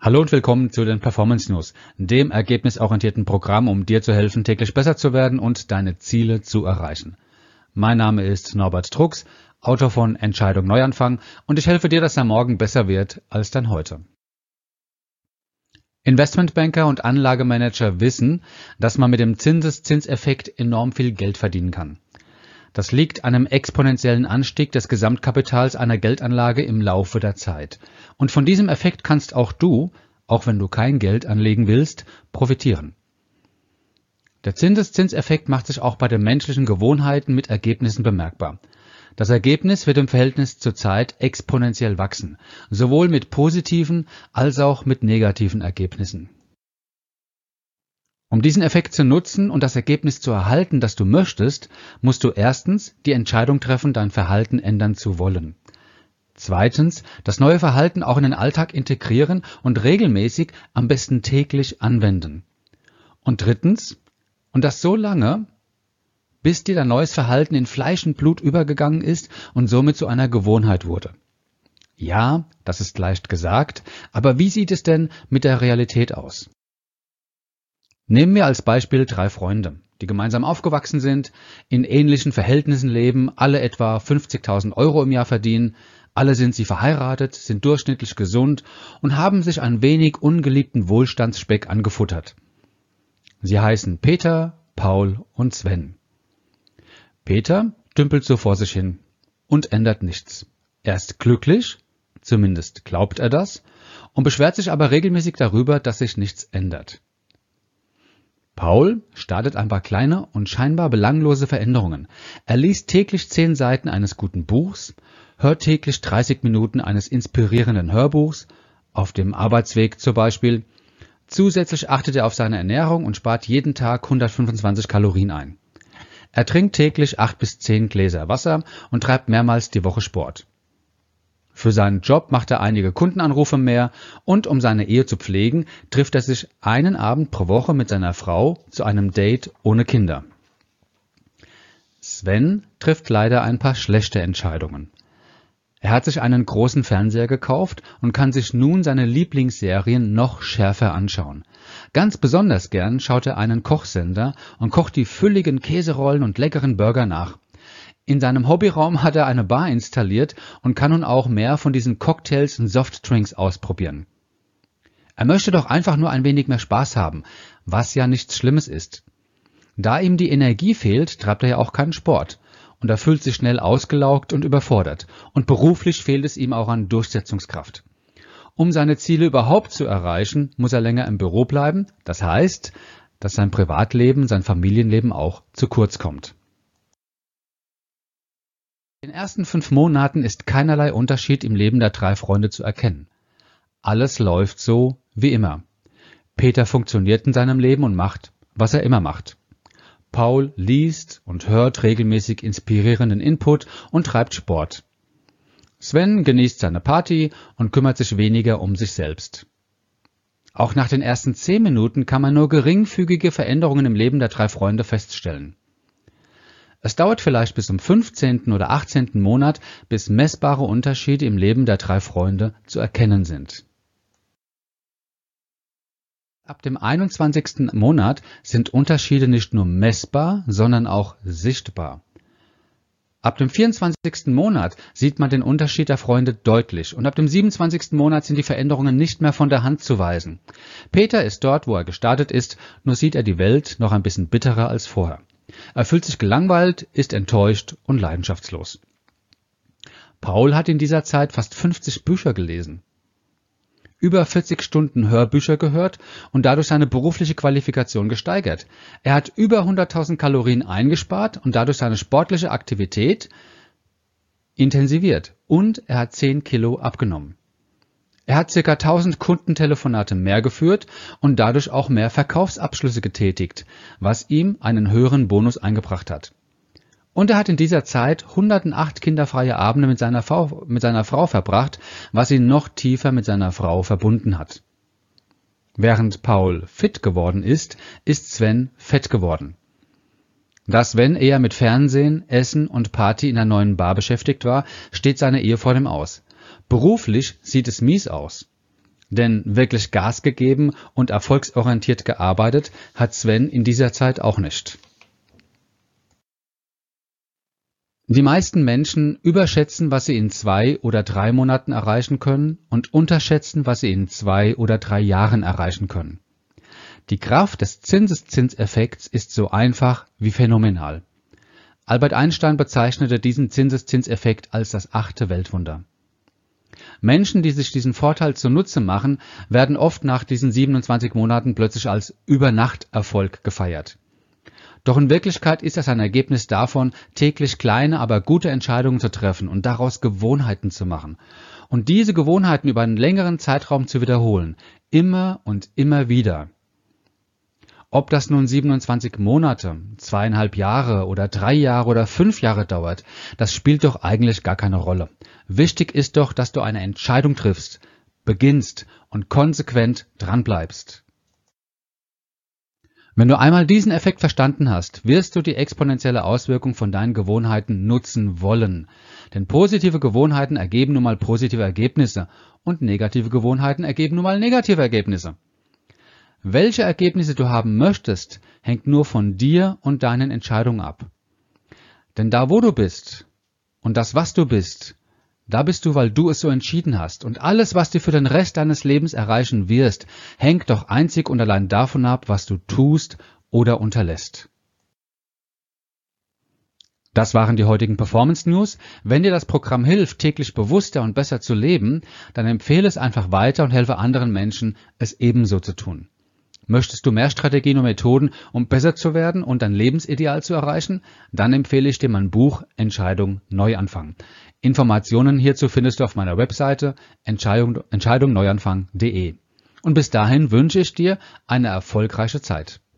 Hallo und willkommen zu den Performance News, dem ergebnisorientierten Programm, um dir zu helfen, täglich besser zu werden und deine Ziele zu erreichen. Mein Name ist Norbert Strux, Autor von Entscheidung Neuanfang, und ich helfe dir, dass dein Morgen besser wird als dein Heute. Investmentbanker und Anlagemanager wissen, dass man mit dem Zinseszinseffekt enorm viel Geld verdienen kann. Das liegt an einem exponentiellen Anstieg des Gesamtkapitals einer Geldanlage im Laufe der Zeit. Und von diesem Effekt kannst auch du, auch wenn du kein Geld anlegen willst, profitieren. Der Zinseszinseffekt macht sich auch bei den menschlichen Gewohnheiten mit Ergebnissen bemerkbar. Das Ergebnis wird im Verhältnis zur Zeit exponentiell wachsen, sowohl mit positiven als auch mit negativen Ergebnissen. Um diesen Effekt zu nutzen und das Ergebnis zu erhalten, das du möchtest, musst du erstens die Entscheidung treffen, dein Verhalten ändern zu wollen. Zweitens, das neue Verhalten auch in den Alltag integrieren und regelmäßig, am besten täglich anwenden. Und drittens, und das so lange, bis dir dein neues Verhalten in Fleisch und Blut übergegangen ist und somit zu einer Gewohnheit wurde. Ja, das ist leicht gesagt, aber wie sieht es denn mit der Realität aus? Nehmen wir als Beispiel 3 Freunde, die gemeinsam aufgewachsen sind, in ähnlichen Verhältnissen leben, alle etwa 50.000 € im Jahr verdienen, alle sind sie verheiratet, sind durchschnittlich gesund und haben sich ein wenig ungeliebten Wohlstandsspeck angefuttert. Sie heißen Peter, Paul und Sven. Peter dümpelt so vor sich hin und ändert nichts. Er ist glücklich, zumindest glaubt er das, und beschwert sich aber regelmäßig darüber, dass sich nichts ändert. Paul startet ein paar kleine und scheinbar belanglose Veränderungen. Er liest täglich 10 Seiten eines guten Buchs, hört täglich 30 Minuten eines inspirierenden Hörbuchs, auf dem Arbeitsweg zum Beispiel. Zusätzlich achtet er auf seine Ernährung und spart jeden Tag 125 Kalorien ein. Er trinkt täglich 8 bis 10 Gläser Wasser und treibt mehrmals die Woche Sport. Für seinen Job macht er einige Kundenanrufe mehr und um seine Ehe zu pflegen, trifft er sich einen Abend pro Woche mit seiner Frau zu einem Date ohne Kinder. Sven trifft leider ein paar schlechte Entscheidungen. Er hat sich einen großen Fernseher gekauft und kann sich nun seine Lieblingsserien noch schärfer anschauen. Ganz besonders gern schaut er einen Kochsender und kocht die fülligen Käserollen und leckeren Burger nach. In seinem Hobbyraum hat er eine Bar installiert und kann nun auch mehr von diesen Cocktails und Softdrinks ausprobieren. Er möchte doch einfach nur ein wenig mehr Spaß haben, was ja nichts Schlimmes ist. Da ihm die Energie fehlt, treibt er ja auch keinen Sport und er fühlt sich schnell ausgelaugt und überfordert und beruflich fehlt es ihm auch an Durchsetzungskraft. Um seine Ziele überhaupt zu erreichen, muss er länger im Büro bleiben, das heißt, dass sein Privatleben, sein Familienleben auch zu kurz kommt. In den ersten 5 Monaten ist keinerlei Unterschied im Leben der 3 Freunde zu erkennen. Alles läuft so wie immer. Peter funktioniert in seinem Leben und macht, was er immer macht. Paul liest und hört regelmäßig inspirierenden Input und treibt Sport. Sven genießt seine Party und kümmert sich weniger um sich selbst. Auch nach den ersten 10 Minuten kann man nur geringfügige Veränderungen im Leben der 3 Freunde feststellen. Es dauert vielleicht bis zum 15. oder 18. Monat, bis messbare Unterschiede im Leben der 3 Freunde zu erkennen sind. Ab dem 21. Monat sind Unterschiede nicht nur messbar, sondern auch sichtbar. Ab dem 24. Monat sieht man den Unterschied der Freunde deutlich und ab dem 27. Monat sind die Veränderungen nicht mehr von der Hand zu weisen. Peter ist dort, wo er gestartet ist, nur sieht er die Welt noch ein bisschen bitterer als vorher. Er fühlt sich gelangweilt, ist enttäuscht und leidenschaftslos. Paul hat in dieser Zeit fast 50 Bücher gelesen, über 40 Stunden Hörbücher gehört und dadurch seine berufliche Qualifikation gesteigert. Er hat über 100.000 Kalorien eingespart und dadurch seine sportliche Aktivität intensiviert und er hat 10 Kilo abgenommen. Er hat ca. 1000 Kundentelefonate mehr geführt und dadurch auch mehr Verkaufsabschlüsse getätigt, was ihm einen höheren Bonus eingebracht hat. Und er hat in dieser Zeit 108 kinderfreie Abende mit seiner Frau verbracht, was ihn noch tiefer mit seiner Frau verbunden hat. Während Paul fit geworden ist, ist Sven fett geworden. Da Sven eher mit Fernsehen, Essen und Party in der neuen Bar beschäftigt war, steht seine Ehe vor dem Aus. Beruflich sieht es mies aus. Denn wirklich Gas gegeben und erfolgsorientiert gearbeitet hat Sven in dieser Zeit auch nicht. Die meisten Menschen überschätzen, was sie in 2 oder 3 Monaten erreichen können und unterschätzen, was sie in 2 oder 3 Jahren erreichen können. Die Kraft des Zinseszinseffekts ist so einfach wie phänomenal. Albert Einstein bezeichnete diesen Zinseszinseffekt als das 8. Weltwunder. Menschen, die sich diesen Vorteil zunutze machen, werden oft nach diesen 27 Monaten plötzlich als Übernachterfolg gefeiert. Doch in Wirklichkeit ist das ein Ergebnis davon, täglich kleine, aber gute Entscheidungen zu treffen und daraus Gewohnheiten zu machen. Und diese Gewohnheiten über einen längeren Zeitraum zu wiederholen. Immer und immer wieder. Ob das nun 27 Monate, 2,5 Jahre oder 3 Jahre oder 5 Jahre dauert, das spielt doch eigentlich gar keine Rolle. Wichtig ist doch, dass du eine Entscheidung triffst, beginnst und konsequent dranbleibst. Wenn du einmal diesen Effekt verstanden hast, wirst du die exponentielle Auswirkung von deinen Gewohnheiten nutzen wollen. Denn positive Gewohnheiten ergeben nun mal positive Ergebnisse und negative Gewohnheiten ergeben nun mal negative Ergebnisse. Welche Ergebnisse du haben möchtest, hängt nur von dir und deinen Entscheidungen ab. Denn da, wo du bist und das, was du bist, da bist du, weil du es so entschieden hast. Und alles, was du für den Rest deines Lebens erreichen wirst, hängt doch einzig und allein davon ab, was du tust oder unterlässt. Das waren die heutigen Performance News. Wenn dir das Programm hilft, täglich bewusster und besser zu leben, dann empfehle es einfach weiter und helfe anderen Menschen, es ebenso zu tun. Möchtest du mehr Strategien und Methoden, um besser zu werden und dein Lebensideal zu erreichen? Dann empfehle ich dir mein Buch Entscheidung Neuanfang. Informationen hierzu findest du auf meiner Webseite entscheidungneuanfang.de. Und bis dahin wünsche ich dir eine erfolgreiche Zeit.